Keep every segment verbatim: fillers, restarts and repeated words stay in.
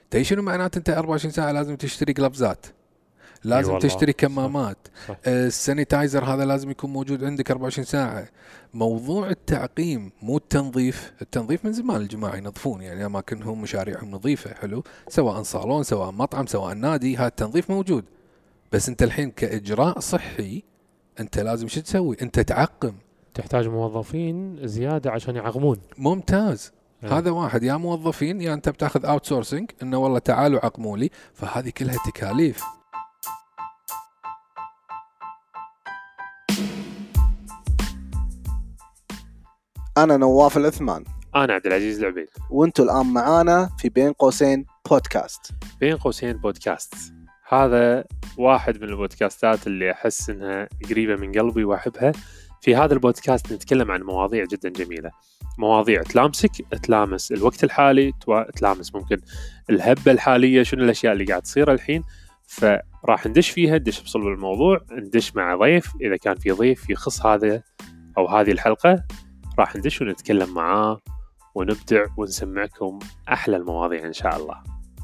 تي شنو معناته انت أربعة وعشرين ساعه لازم تشتري قلبزات، لازم والله. تشتري كمامات، صح. صح. آه، السانيتايزر هذا لازم يكون موجود عندك أربعة وعشرين ساعه. موضوع التعقيم مو التنظيف، التنظيف من زمان الجماعه ينظفون، يعني اماكنهم مشاريعهم نظيفه حلو، سواء صالون سواء مطعم سواء نادي، هذا التنظيف موجود. بس انت الحين كاجراء صحي انت لازم شو تسوي؟ انت تعقم. تحتاج موظفين زيادة عشان يعقمون. ممتاز. أي. هذا واحد، يا موظفين يا انت بتاخذ اوت سورسنج، انه والله تعالوا عقموا لي، فهذه كلها تكاليف. أنا نواف العثمان، أنا عبد العزيز العبيد، وأنتوا الآن معانا في بين قوسين بودكاست. بين قوسين بودكاست. هذا واحد من البودكاستات اللي أحس إنها قريبة من قلبي وأحبها. في هذا البودكاست نتكلم عن مواضيع جدا جميلة، مواضيع تلامسك، تلامس الوقت الحالي، تلامس ممكن الهبة الحالية، شنو الأشياء اللي قاعد تصير الحين. فراح ندش فيها، ندش بصلب الموضوع، ندش مع ضيف إذا كان في ضيف يخص هذا أو هذه الحلقة، راح ندش ونتكلم معاه ونبدع ونسمعكم أحلى المواضيع إن شاء الله.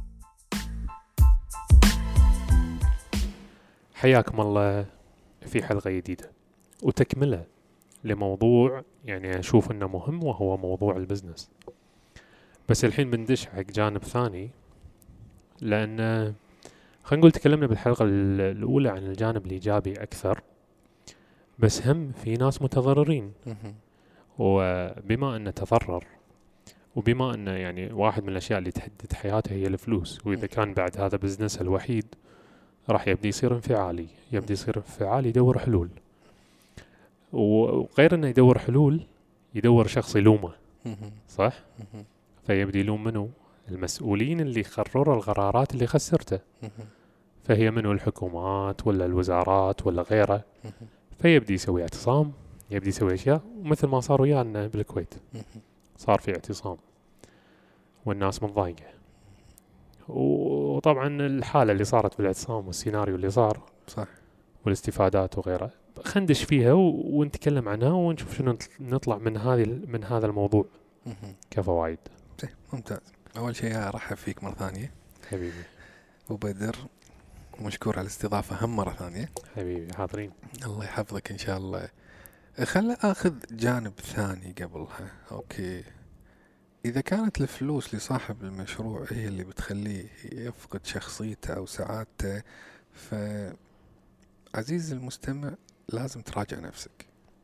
حياكم الله في حلقة جديدة وتكملة لموضوع يعني أشوف أنه مهم، وهو موضوع البزنس. بس الحين بندش حق جانب ثاني، لأن خلينا نقول تكلمنا بالحلقة الأولى عن الجانب الإيجابي أكثر، بس هم في ناس متضررين. وبما أنه تضرر، وبما أنه يعني واحد من الأشياء اللي تهدد حياته هي الفلوس، وإذا كان بعد هذا بزنس الوحيد راح يبدي يصير انفعالي، يبدي يصير انفعالي يدور حلول، وغير أنه يدور حلول يدور شخص يلومه، صح؟ فيبدي يلوم منه المسؤولين اللي قرروا القرارات اللي خسرته، فهي منه الحكومات ولا الوزارات ولا غيره. فيبدي يسوي اعتصام، يبدي يسوي أشياء، ومثل ما صار ويانا بالكويت صار في اعتصام والناس متضايقة. وطبعا الحالة اللي صارت بالاعتصام والسيناريو اللي صار صح، والاستفادات وغيرها خندش فيها ونتكلم عنها ونشوف شنو نطلع من هذه من هذا الموضوع كفوائد. ممتاز. أول شيء أرحب فيك مرة ثانية حبيبي وبدر، ومشكور على الاستضافة هم مرة ثانية. حبيبي حاضرين. الله يحفظك إن شاء الله. خلنا أخذ جانب ثاني قبلها. أوكي، إذا كانت الفلوس لصاحب المشروع هي اللي بتخليه يفقد شخصيته أو سعادته، فعزيز المستمع لازم تراجع نفسك،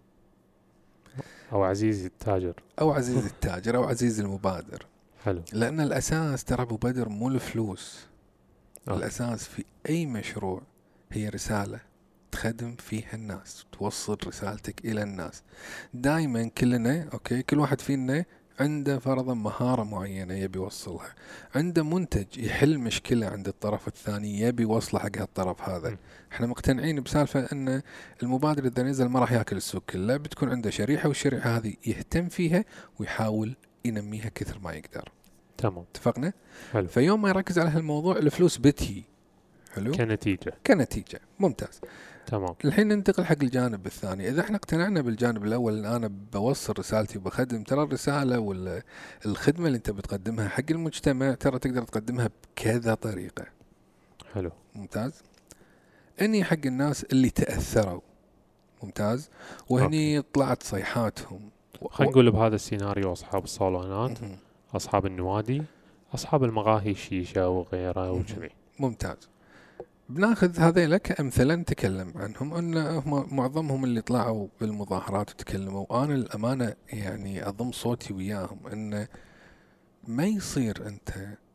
أو عزيزي التاجر أو عزيز التاجر أو عزيز المبادر. حلو. لأن الأساس ترى أبو بدر مو الفلوس. أوه. الأساس في أي مشروع هي رسالة تخدم فيها الناس، توصل رسالتك إلى الناس. دائما كلنا أوكي، كل واحد فينا عنده فرضا مهارة معينة يبي يوصلها، عنده منتج يحل مشكلة عند الطرف الثاني يبي يوصله حق هالطرف هذا. م. احنا مقتنعين بسالفة ان المبادر اذا نزل ما راح ياكل السوق كله، بتكون عنده شريحة، والشريحة هذه يهتم فيها ويحاول ينميها كثر ما يقدر. تمام، اتفقنا؟ حلو. فيوم ما يركز على هالموضوع الفلوس بتجي حلو كنتيجة. كنتيجة ممتاز. تمام. الحين ننتقل حق الجانب الثاني. إذا احنا اقتنعنا بالجانب الأول أن أنا بوصل رسالتي وبخدم، ترى الرسالة والخدمة اللي أنت بتقدمها حق المجتمع ترى تقدر تقدمها بكذا طريقة. حلو. ممتاز. إني حق الناس اللي تأثروا، ممتاز، وهني أوكي. طلعت صيحاتهم. خلينا نقول بهذا السيناريو أصحاب الصالونات، أصحاب النوادي، أصحاب المقاهي الشيشة وغيرها وكذي. ممتاز. بناخذ هذيلا كأمثلة نتكلم عنهم، أن هم معظمهم اللي طلعوا بالمظاهرات وتكلموا. أنا الأمانة يعني أضم صوتي وياهم، أن ما يصير أنت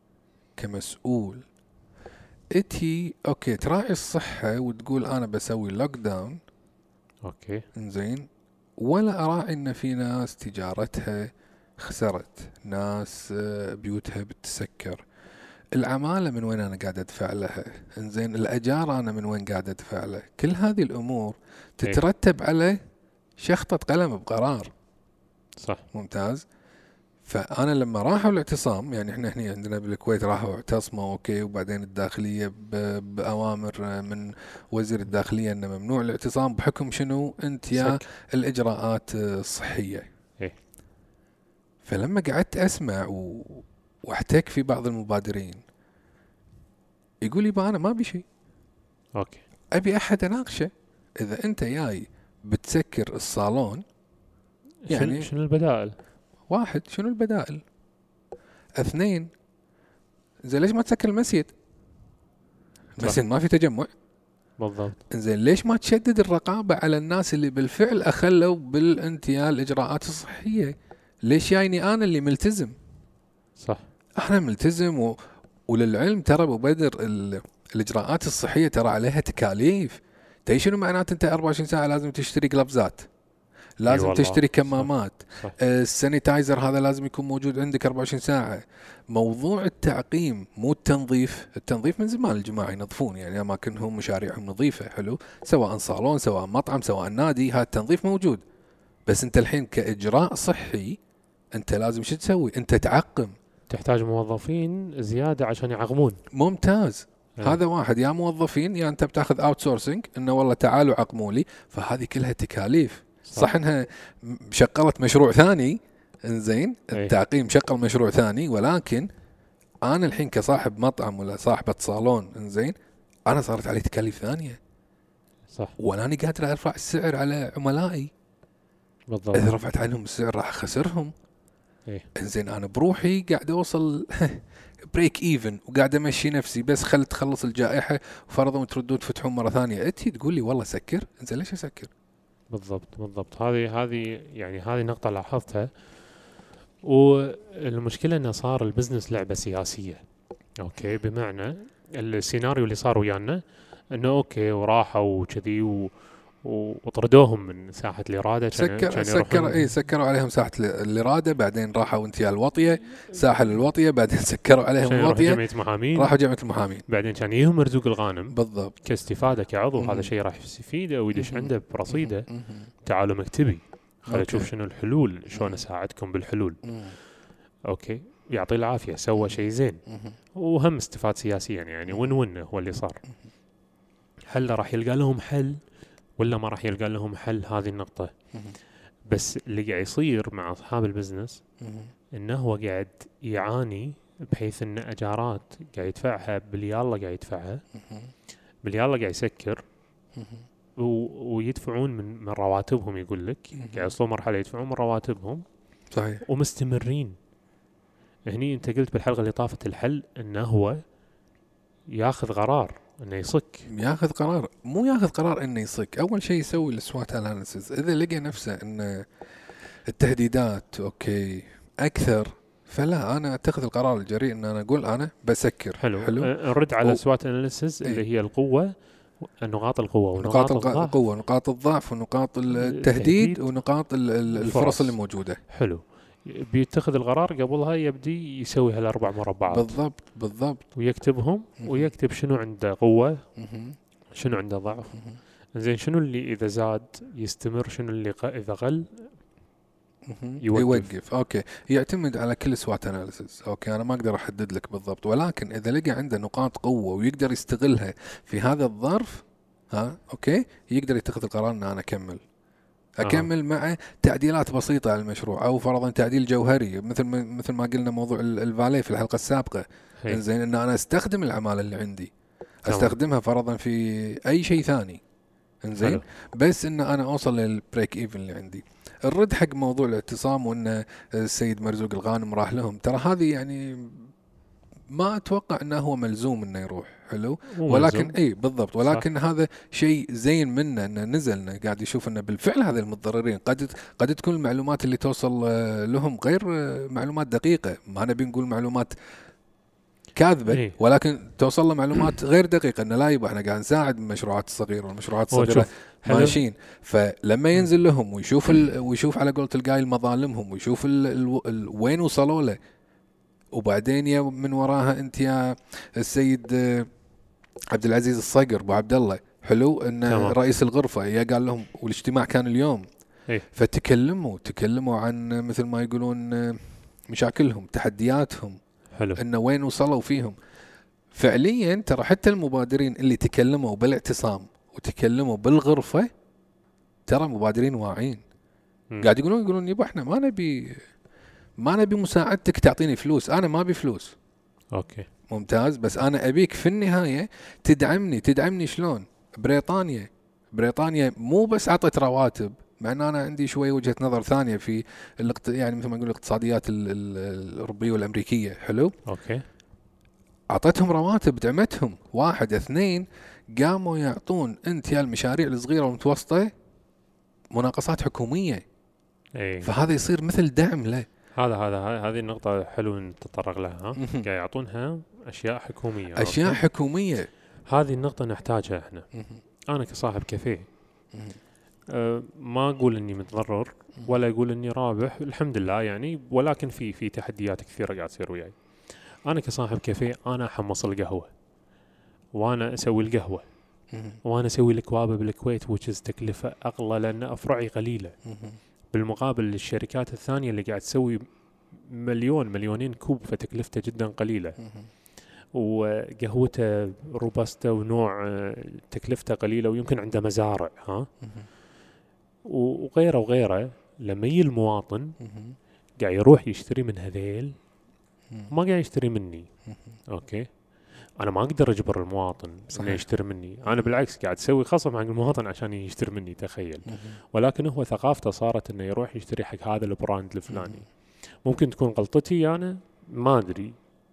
كمسؤول إتي أوكي تراعي الصحة وتقول أنا بسوي لوك داون، أوكي إنزين، ولا أراعي أن في ناس تجارتها خسرت، ناس بيوتها بتسكر، العمالة من وين أنا قاعد أدفع لها، إنزين الأجار أنا من وين قاعد أدفع له. كل هذه الأمور تترتب إيه؟ على شخطة قلم بقرار. صح. ممتاز. فأنا لما راحوا الاعتصام، يعني إحنا هنا عندنا بالكويت راحوا اعتصموا أوكي، وبعدين الداخلية بأوامر من وزير الداخلية أنه ممنوع الاعتصام بحكم شنو أنت يا سك. الإجراءات الصحية. إيه؟ فلما قعدت أسمع و... واحتك في بعض المبادرين يقول لي بقى انا ما ابي شيء، اوكي ابي احد اناقشه. اذا انت جاي بتسكر الصالون، يعني يعني شنو البدائل؟ واحد شنو البدائل؟ اثنين زين ليش ما تسكر المسجد؟ المسجد ما في تجمع. بالضبط. زين ليش ما تشدد الرقابة على الناس اللي بالفعل أخلوا بالانتهاء الإجراءات الصحية؟ ليش جايني أنا اللي ملتزم؟ صح. أنا ملتزم و... وللعلم ترى أبو بدر ال... الإجراءات الصحية ترى عليها تكاليف. تدري شنو معناته أنت أربعة وعشرين ساعة لازم تشتري قلبزات، لازم والله. تشتري كمامات، صح. آه، السانيتايزر هذا لازم يكون موجود عندك أربعة وعشرين ساعة. موضوع التعقيم مو التنظيف، التنظيف من زمان الجماعة ينظفون، يعني أماكنهم مشاريعهم نظيفة حلو، سواء صالون سواء مطعم سواء نادي، هذا التنظيف موجود. بس أنت الحين كإجراء صحي أنت لازم شو تسوي؟ أنت تعقم. تحتاج موظفين زيادة عشان يعقمون. ممتاز. أه. هذا واحد، يا موظفين يا أنت بتاخذ اوت سورسنج، إنه والله تعالوا عقموا لي. فهذه كلها تكاليف. صح, صح انها شقلت مشروع ثاني، انزين التعقيم شقل مشروع ثاني، ولكن انا الحين كصاحب مطعم ولا صاحبة صالون انزين انا صارت علي تكاليف ثانية. صح. ولا انا قادر ارفع السعر على عملائي. بالضبط. اذا رفعت عليهم السعر راح اخسرهم. ايه. انزين انا بروحي قاعد اوصل بريك ايفن وقاعد امشي نفسي، بس خل تخلص الجائحة وفرضوا تردون تفتحون مرة ثانية، انتي تقول لي والله سكر. انزين ليش اسكر؟ بالضبط بالضبط. هذه هذه يعني هذه نقطة لاحظتها. والمشكلة انه صار البزنس لعبة سياسية. اوكي، بمعنى السيناريو اللي صار ويانا انه اوكي وراحوا وكذي و... وطردوهم من ساحة الإرادة. سكر سكر اي سكروا عليهم ساحة الإرادة، بعدين راحوا انتهاء الوطية، ساحل الوطية، بعدين سكروا عليهم الوطية، جمعية محامين، راحوا جمعية المحامين، بعدين كان يهم مرزوق الغانم بالضبط كاستفادة كعضو. هذا شيء راح يفيده ويدش عنده برصيده. تعالوا مكتبي خلينا نشوف شنو الحلول، شلون اساعدكم بالحلول. اوكي، يعطيه العافية، سوى شيء زين وهم استفاد سياسيا، يعني وين وين هو اللي صار. هل راح يلقى لهم حل ولا ما راح يلقى لهم حل؟ هذه النقطة. بس اللي قاعد يصير مع أصحاب البزنس إنه هو قاعد يعاني، بحيث إن أجارات قاعد يدفعها باليالله، قاعد يدفعها باليالله، قاعد يسكر ويدفعون من من رواتبهم. يقول لك قاعد يوصلون مرحلة يدفعون من رواتبهم. صحيح. ومستمرين. هني أنت قلت بالحلقة اللي طافت الحل إنه هو ياخذ قرار انه يصك. ياخذ قرار، مو ياخذ قرار انه يصك. اول شيء يسوي السوات اناليسيس. اذا لقى نفسه ان التهديدات اوكي اكثر، فلا انا اتخذ القرار الجريء ان انا اقول انا بسكر. حلو, حلو. نرد على و... سوات اناليسيس اللي ايه؟ هي القوه، نقاط القوه ونقاط القوه، نقاط الضعف ونقاط التهديد ونقاط الفرص اللي موجوده. حلو. بيتخذ القرار قبلها يبدي يسوي هالاربع مربعات. بالضبط بالضبط. ويكتبهم ويكتب شنو عنده قوه، شنو عنده ضعف، زين شنو اللي اذا زاد يستمر، شنو اللي اذا قل يوقف. يوقف. اوكي، يعتمد على كل سوات اناليسيس. اوكي، انا ما اقدر احدد لك بالضبط، ولكن اذا لقى عنده نقاط قوه ويقدر يستغلها في هذا الظرف، ها اوكي، يقدر يتخذ القرار ان انا اكمل اكمل آه. مع تعديلات بسيطه على المشروع، او فرضا تعديل جوهري، مثل ما مثل ما قلنا موضوع الفالي في الحلقه السابقه. زين ان انا استخدم العماله اللي عندي، استخدمها فرضا في اي شيء ثاني. انزين، بس ان انا اوصل للبريك ايفن اللي عندي. الرد حق موضوع الاعتصام وان السيد مرزوق الغانم راح لهم، ترى هذه يعني ما اتوقع انه هو ملزوم انه يروح. حلو، ولكن اي بالضبط، ولكن صح. هذا شيء زين منه انه نزلنا قاعد يشوف انه بالفعل هذا المتضررين قد قد تكون المعلومات اللي توصل لهم غير معلومات دقيقه. ما نبي نقول معلومات كاذبه إيه؟ ولكن توصل له معلومات غير دقيقه، انه لا يبقى احنا قاعد نساعد المشروعات الصغيره والمشروعات الصغيره ماشيين. فلما ينزل لهم ويشوف ويشوف على قولة القايل مظالمهم، ويشوف ال ال ال وين وصلوا له، وبعدين يا من وراها انت يا السيد عبد العزيز الصقر ابو عبد الله، حلو ان تمام. رئيس الغرفه يا قال لهم، والاجتماع كان اليوم إيه؟ فتكلموا تكلموا عن مثل ما يقولون مشاكلهم، تحدياتهم، حلو، انه وين وصلوا فيهم فعليا. ترى حتى المبادرين اللي تكلموا بالاعتصام وتكلموا بالغرفه ترى مبادرين واعين، قاعد يقولون يقولون يبا احنا ما نبي ما نبي مساعدتك تعطيني فلوس، انا ما ابي فلوس. اوكي، ممتاز. بس انا ابيك في النهايه تدعمني. تدعمني شلون؟ بريطانيا بريطانيا مو بس عطت رواتب، مع ان انا عندي شوي وجهه نظر ثانيه في الاقت... يعني مثل ما نقول الاقتصاديات ال... ال... الاوروبيه والامريكيه. حلو. اوكي. اعطتهم رواتب، دعمتهم. واحد اثنين، قاموا يعطون انت يا المشاريع الصغيره والمتوسطه مناقصات حكوميه. اي فهذا يصير مثل دعم له. هذا هذا هذه النقطة حلو نتطرق لها. ها قاعد يعطونها أشياء حكومية. اشياء أوكي. حكوميه. هذه النقطة نحتاجها احنا. أنا كصاحب كافيه أه ما أقول إني متضرر ولا أقول إني رابح، الحمد لله يعني، ولكن في في تحديات كثيرة قاعد تصير وياي. أنا كصاحب كافيه أنا أحمص القهوة، وأنا أسوي القهوة، وأنا أسوي الكوابة بالكويت which is تكلفة أغلى لأن أفرعي قليلة، بالمقابل للشركات الثانية اللي قاعد تسوي مليون مليونين كوب فتكلفته جدا قليلة، وقهوته روباستا ونوع تكلفته قليلة ويمكن عنده مزارع ها وغيره وغيره. لما يجي المواطن قاعد يروح يشتري من هذيل، ما قاعد يشتري مني. اوكي، انا ما اقدر اجبر المواطن انه يشتري مني، انا بالعكس قاعد اسوي خصم حق المواطن عشان يشتري مني، تخيل. ولكن هو ثقافته صارت انه يروح يشتري حق هذا البراند الفلاني. ممكن تكون غلطتي انا، ما ادري،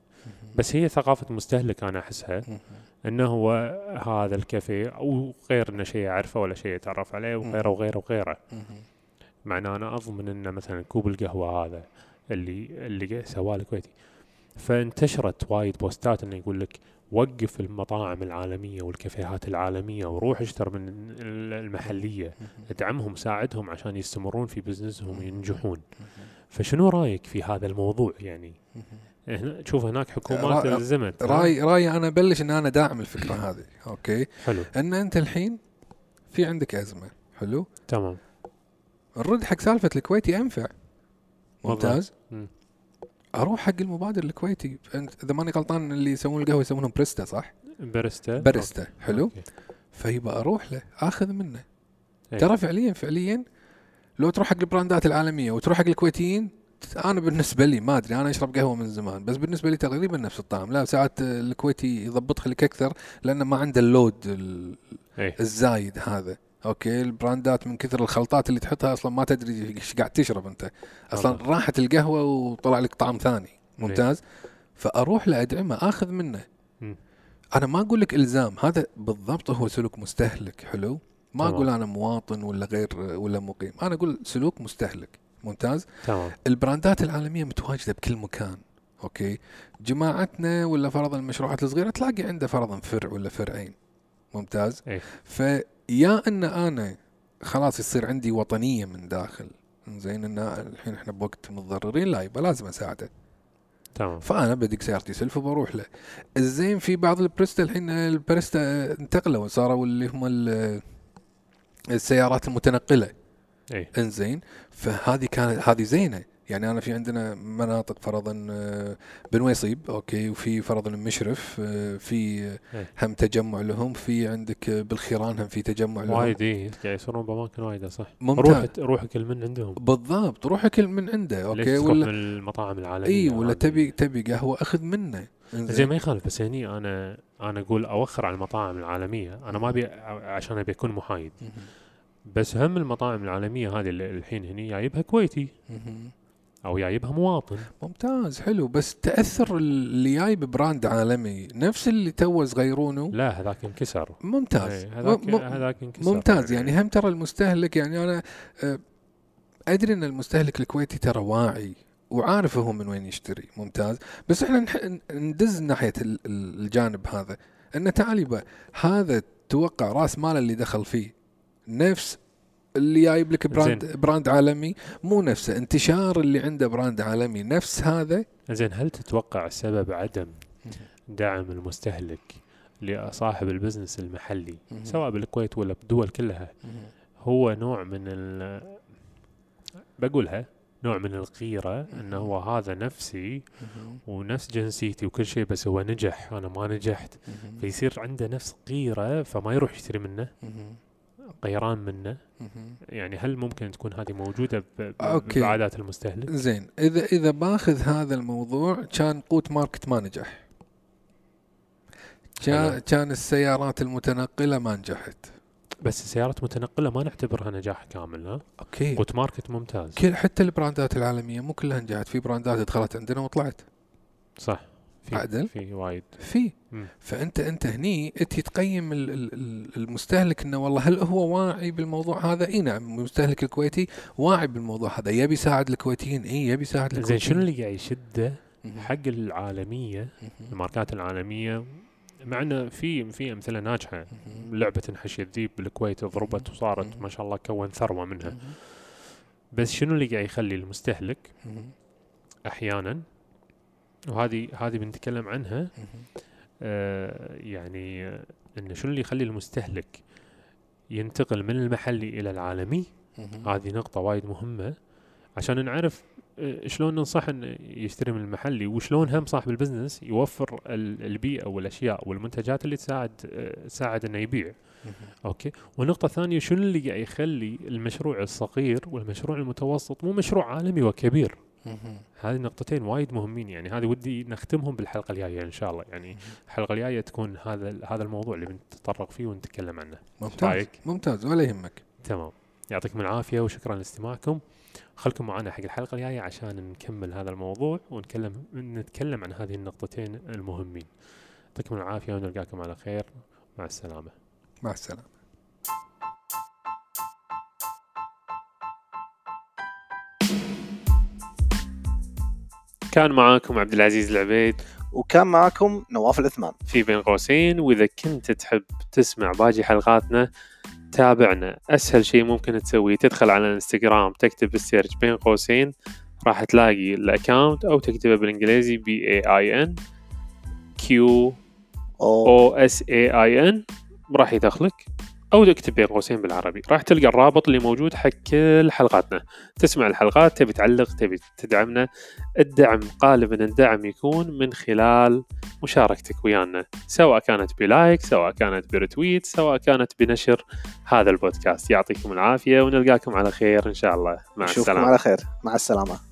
بس هي ثقافة مستهلك انا احسها، انه هو هذا الكافيه او غير انه شيء اعرفه ولا شيء اتعرف عليه وغيره وغيره وغيره. معناه انا اضمن انه مثلا كوب القهوة هذا اللي اللي سواه الكويتي. فانتشرت وايد بوستات انه يقول لك وقف المطاعم العالمية والكافيهات العالمية وروح اشتر من المحلية، ادعمهم ساعدهم عشان يستمرون في بزنسهم وينجحون. فشنو رايك في هذا الموضوع؟ يعني هنا تشوف هناك حكومات الزمت. راي راي انا بلش ان انا داعم الفكرة هذه. اوكي حلو. ان انت الحين في عندك ازمة. حلو تمام. الرد حق سالفة الكويتي انفع. ممتاز. م. اروح حق المبادر الكويتي. اذا ماني غلطان اللي يسوون القهوه يسمونهم بريستا، صح؟ بريستا. بريستا. أوكي. حلو. أوكي. فيبقى اروح له اخذ منه. أي. ترى فعليا فعليا لو تروح حق البراندات العالميه وتروح حق الكويتيين، انا بالنسبه لي ما ادري، انا اشرب قهوه من زمان، بس بالنسبه لي تقريبا نفس الطعم. لا ساعات الكويتي يضبط لك اكثر لانه ما عنده اللود الزايد هذا. اوكي البراندات من كثر الخلطات اللي تحطها اصلا ما تدري ايش قاعد تشرب انت اصلا. طبعا. راحت القهوه وطلع لك طعم ثاني. ممتاز. فاروح لادعمه اخذ منه. م. انا ما اقول لك الزام، هذا بالضبط هو سلوك مستهلك. حلو. ما اقول انا مواطن ولا غير ولا مقيم، انا اقول سلوك مستهلك. ممتاز. تمام. البراندات العالميه متواجده بكل مكان. اوكي جماعتنا ولا فرضا المشروعات الصغيره تلاقي عنده فرضا فرع ولا فرعين. ممتاز. ايه. فيا ان انا خلاص يصير عندي وطنيه من داخل، زين ان الحين احنا بوقت متضررين، لا يبقى لازم اساعده. تمام. فانا بدق سيارتي سلف وبروح له. الزين في بعض البريستا الحين البريستا انتقلوا صاروا اللي هم السيارات المتنقله. ايه. انزين فهذه كانت هذه زينه. يعني انا في عندنا مناطق فرضا بنويصيب اوكي، وفي فرضا مشرف في هم تجمع لهم، في عندك بالخيران هم في تجمع لهم وايد. ايه قاعد يصيرون باماكن وايده صح. روح روح كل من عندهم بالضبط، روح كل من عنده اوكي. ولا من المطاعم العالميه. اي ولا تبي تبي قهوه اخذ منه زي ما يخالف. بس هني انا انا اقول اوخر على المطاعم العالميه. انا ما ابي عشان ابي اكون محايد، بس هم المطاعم العالميه هذه اللي الحين هني جايبها كويتي او جايبها مواطن. ممتاز حلو. بس تاثر اللي جايب براند عالمي نفس اللي تو صغيرونه، لا هذاك انكسر. ممتاز. هذاك م... هذاك انكسر. ممتاز. يعني هم ترى المستهلك، يعني انا ادري ان المستهلك الكويتي ترى واعي وعارف هو من وين يشتري. ممتاز. بس احنا ندز ناحيه الجانب هذا، ان تعالي بقى هذا توقع راس مال اللي دخل فيه نفس اللي جايب لك براند زين. براند عالمي مو نفسه. انتشار اللي عنده براند عالمي نفس هذا. زين هل تتوقع سبب عدم دعم المستهلك لصاحب البزنس المحلي سواء بالكويت ولا بدول كلها هو نوع من ال بقولها نوع من الغيرة، انه هو هذا نفسي ونفس جنسيتي وكل شيء بس هو نجح انا ما نجحت، فيصير عنده نفس غيرة فما يروح يشتري منه، غيران منه؟ يعني هل ممكن تكون هذه موجودة بعادات المستهلك؟ زين اذا اذا باخذ هذا الموضوع كان قوت ماركت ما نجح. كان كان السيارات المتنقلة ما نجحت. بس السيارات المتنقلة ما نعتبرها نجاح كامل. ها اوكي، روت ماركت ممتاز. كل حتى البراندات العالمية مو كلها نجحت، في براندات دخلت عندنا وطلعت. صح، في عدل في وايد في. مم. فانت انت هني انت تقيم ال- ال- ال- المستهلك انه والله هل هو واعي بالموضوع هذا؟ اي نعم، المستهلك الكويتي واعي بالموضوع هذا، يبي يساعد الكويتيين، اي يبي يساعد زين، الكويتيين. شنو اللي قاعد يشده مهم. حق العالمية، مهم. الماركات العالمية؟ معنا في في امثله ناجحه، مهم. لعبه تنحش الذيب بالكويت ضربت مهم. وصارت مهم. ما شاء الله كون ثروه منها. مهم. بس شنو اللي قاعد يخلي المستهلك مهم. احيانا، وهذه هذه بنتكلم عنها، مهم. آه يعني آه انه شنو اللي يخلي المستهلك ينتقل من المحلي الى العالمي؟ مهم. هذه نقطه وايد مهمه عشان نعرف آه شلون ننصح انه يشتري من المحلي، وشلون هم صاحب البزنس يوفر ال- البيئه والاشياء والمنتجات اللي تساعد آه تساعد انه يبيع. مهم. اوكي. والنقطه الثانيه، شنو اللي قاعد يخلي المشروع الصغير والمشروع المتوسط مو مشروع عالمي وكبير؟ مهم. هذه النقطتين وايد مهمين، يعني هذه ودي نختمهم بالحلقه الجايه ان شاء الله. يعني الحلقه الجايه تكون هذا هذا الموضوع اللي بنتطرق فيه ونتكلم عنه. ممتاز رايك؟ ممتاز، ولا يهمك. تمام، يعطيكم العافيه وشكرا لاستماعكم. خلكم معنا حق الحلقه الجايه عشان نكمل هذا الموضوع ونتكلم نتكلم عن هذه النقطتين المهمين. يعطيكم العافيه ونلقاكم على خير. مع السلامه. مع السلامة. كان معاكم عبد العزيز العبيد وكان معكم نواف العثمان في بين قوسين. وإذا كنت تحب تسمع باقي حلقاتنا تابعنا. أسهل شيء ممكن تسويه تدخل على الانستغرام، تكتب بالسيرش بين قوسين، راح تلاقي الأكاونت، أو تكتبه بالإنجليزي B A I N Q O S A I N راح يدخلك، أو تكتب بين قوسين بالعربي، راح تلقى الرابط اللي موجود حق كل حلقاتنا. تسمع الحلقات، تبي تعلق، تبي تدعمنا. الدعم غالبا الدعم يكون من خلال مشاركتك ويانا، سواء كانت بلايك، سواء كانت برتويت، سواء كانت بنشر هذا البودكاست. يعطيكم العافية ونلقاكم على خير إن شاء الله. مع نشوفكم السلامة. على خير. مع السلامة.